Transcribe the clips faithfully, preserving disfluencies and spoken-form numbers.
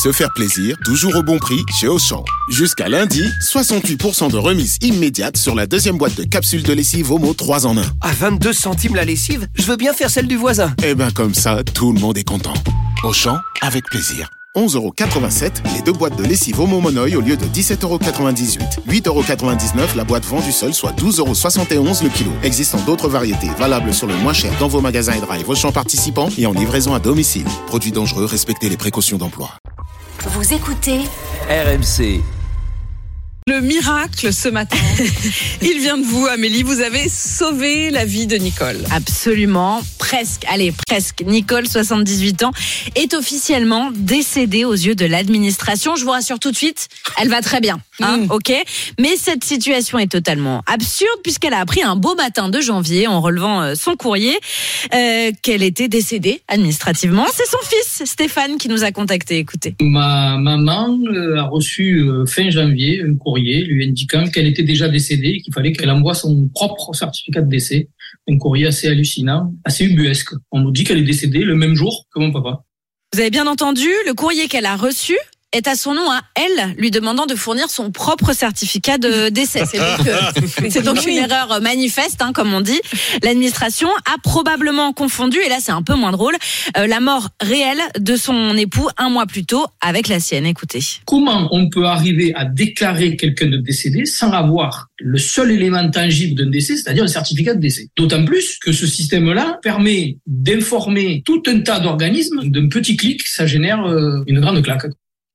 se faire plaisir, toujours au bon prix chez Auchan. Jusqu'à lundi, soixante-huit pour cent de remise immédiate sur la deuxième boîte de capsules de lessive Omo trois en un. À vingt-deux centimes la lessive, je veux bien faire celle du voisin. Eh ben comme ça, tout le monde est content. Auchan, avec plaisir. onze euros quatre-vingt-sept, les deux boîtes de lessive Omo Monoï au lieu de dix-sept euros quatre-vingt-dix-huit. huit euros quatre-vingt-dix-neuf la boîte vendue seule, soit douze euros soixante et onze le kilo. Existant d'autres variétés, valables sur le moins cher dans vos magasins et drive Auchan participants et en livraison à domicile. Produits dangereux, respectez les précautions d'emploi. Vous écoutez R M C. Le miracle ce matin, il vient de vous, Amélie. Vous avez sauvé la vie de Nicole. Absolument, presque, allez, presque. Nicole, soixante-dix-huit ans, est officiellement décédée aux yeux de l'administration. Je vous rassure tout de suite, elle va très bien, hein, mmh. ok. Mais cette situation est totalement absurde puisqu'elle a appris un beau matin de janvier, en relevant son courrier, euh, qu'elle était décédée administrativement. C'est son fils, Stéphane, qui nous a contactés. Écoutez. Ma maman a reçu fin janvier un courrier lui indiquant qu'elle était déjà décédée et qu'il fallait qu'elle envoie son propre certificat de décès. Un courrier assez hallucinant, assez ubuesque. On nous dit qu'elle est décédée le même jour que mon papa. Vous avez bien entendu, le courrier qu'elle a reçu est à son nom à elle, lui demandant de fournir son propre certificat de décès. C'est donc, euh, c'est donc une erreur manifeste, hein, comme on dit. L'administration a probablement confondu, et là c'est un peu moins drôle, euh, la mort réelle de son époux un mois plus tôt avec la sienne. Écoutez. Comment on peut arriver à déclarer quelqu'un de décédé sans avoir le seul élément tangible d'un décès, c'est-à-dire un certificat de décès? D'autant plus que ce système-là permet d'informer tout un tas d'organismes. D'un petit clic, ça génère euh, une grande claque.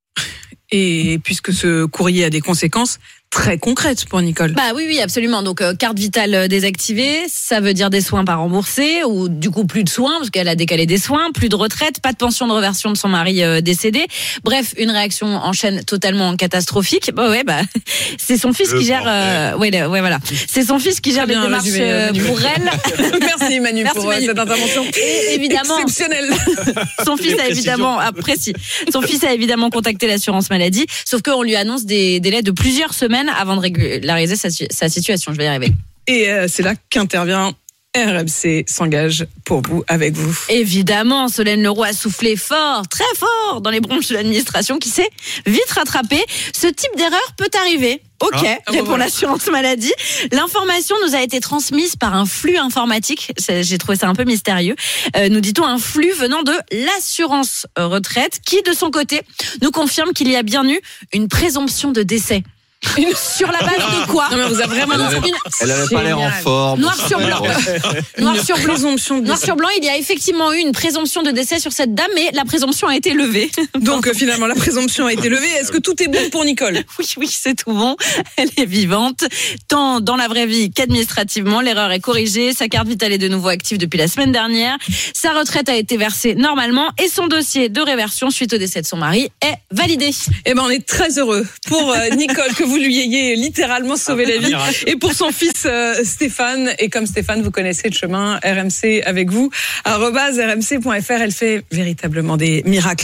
Et puisque ce courrier a des conséquences très concrètes pour Nicole. Bah oui, oui, absolument. Donc, euh, carte vitale désactivée, ça veut dire des soins pas remboursés, ou du coup plus de soins, parce qu'elle a décalé des soins, plus de retraite, pas de pension de réversion de son mari euh, décédé. Bref, une réaction en chaîne totalement catastrophique. Bah ouais, bah, c'est son fils Le qui gère, euh, ouais, ouais, voilà. C'est son fils qui gère les démarches résumé, euh, pour elle. Merci Manu Merci, pour Manu. cette intervention. Et évidemment. Exceptionnelle. Son fils a évidemment, apprécié. Son fils a évidemment contacté l'assurance maladie, sauf qu'on lui annonce des délais de plusieurs semaines avant de régulariser sa, sa situation. Je vais y arriver. Et euh, c'est là qu'intervient R M C s'engage pour vous, avec vous. Évidemment, Solène Leroux a soufflé fort, très fort dans les bronches de l'administration qui s'est vite rattrapée. Ce type d'erreur peut arriver. Ok, ah, répond voilà. l'assurance maladie. L'information nous a été transmise par un flux informatique. J'ai trouvé ça un peu mystérieux. Euh, nous dit-on un flux venant de l'assurance retraite qui, de son côté, nous confirme qu'il y a bien eu une présomption de décès. Une... Sur la base de quoi? Non mais vous avez vraiment elle avait, une... elle avait pas l'air en forme. Noir sur blanc. Noir sur blanc. De Noir sur blanc, il y a effectivement eu une présomption de décès sur cette dame, mais la présomption a été levée. Donc euh, finalement la présomption a été levée. Est-ce que tout est bon pour Nicole? Oui, oui, c'est tout bon. Elle est vivante, tant dans la vraie vie qu'administrativement. L'erreur est corrigée. Sa carte vitale est de nouveau active depuis la semaine dernière. Sa retraite a été versée normalement et son dossier de réversion suite au décès de son mari est validé. Eh ben on est très heureux pour euh, Nicole que vous lui ayez littéralement sauvé la vie, et pour son fils euh, Stéphane. Et comme Stéphane, vous connaissez le chemin. R M C avec vous, arobase r m c point f r. Elle fait véritablement des miracles.